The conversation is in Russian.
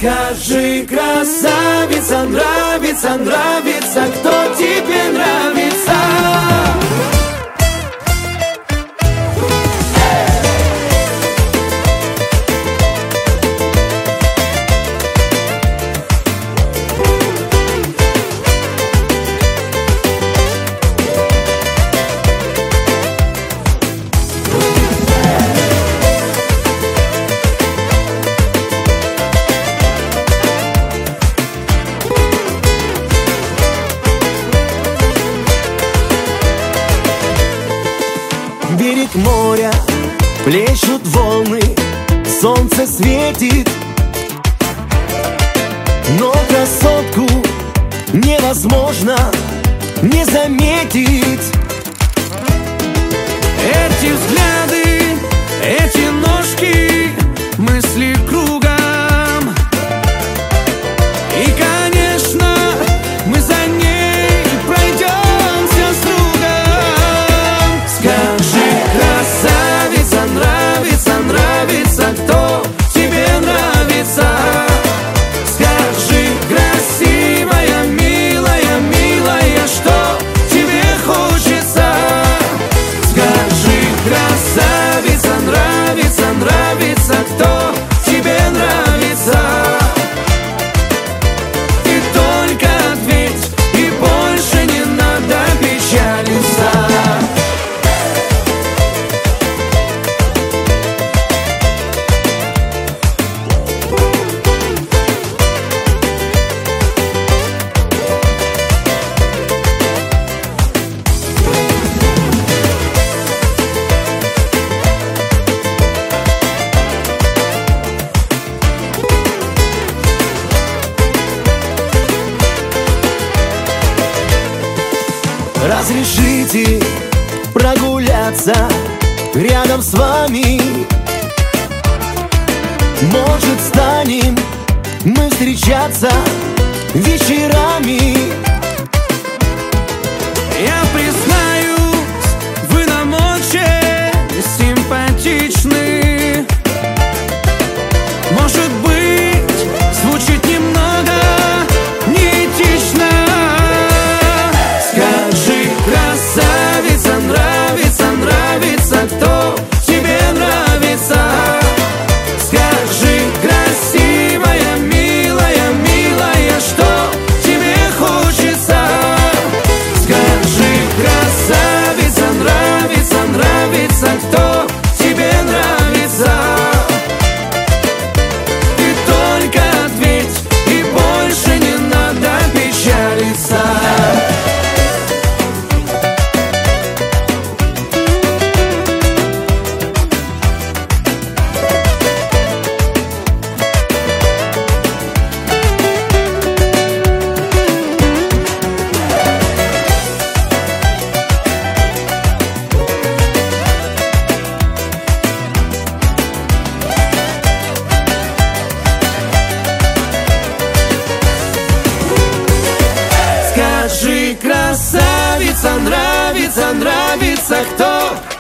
Скажи, красавица, нравится, нравится, кто тебе нравится? Берег моря, плещут волны, солнце светит, но красотку невозможно не заметить. Эти взгляды, эти ножки, мысли кругом. И, конечно, мы за ней пройдемся с другом. Скажи, красавица, нравится, нравится, кто тебе нравится? Скажи, красивая, милая, милая, что тебе хочется? Скажи, красавица, нравится, нравится, кто тебе нравится? Ты только ответь, и больше не надо печалиться. Разрешите прогуляться рядом с вами. Может, станем мы встречаться вечерами. Я признаюсь, вы нам очень симпатичны. Может быть, звучит немного неэтично. Скажи, красавица, нравится, нравится, кто тебе нравится? Скажи, красивая, милая, милая, что тебе хочется? Скажи, красавица, нравится, нравится, кто тебе нравится? Ты только ответь, и больше не надо печалиться. Скажи, красавица, нравится, нравится, кто